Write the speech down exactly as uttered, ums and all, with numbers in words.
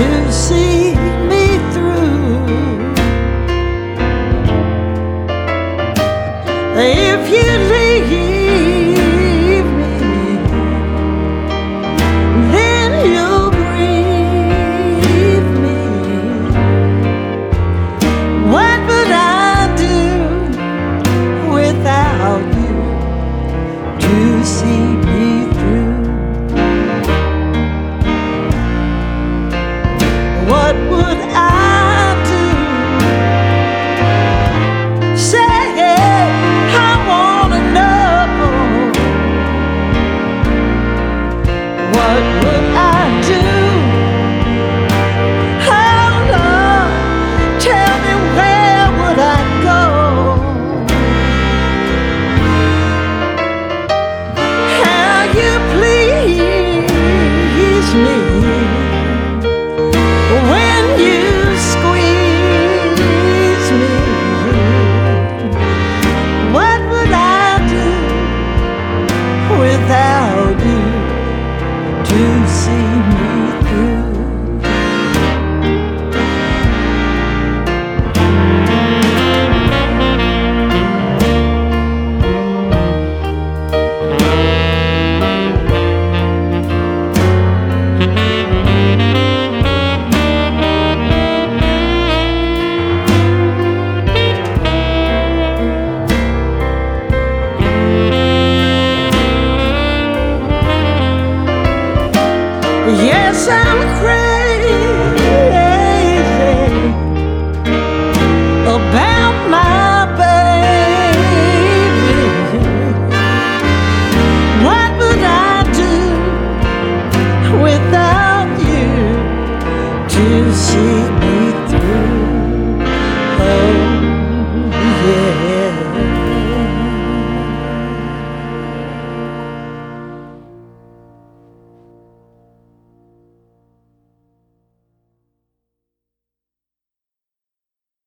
to see me through. If you leave me, then you'll grieve me. What would I do without you to see me through? What would I do? Say, I wanna know. What would I do? Oh Lord, tell me, where would I go? How you please me when you squeeze me. What would I do without you to see me through? Yes, I'm crazy.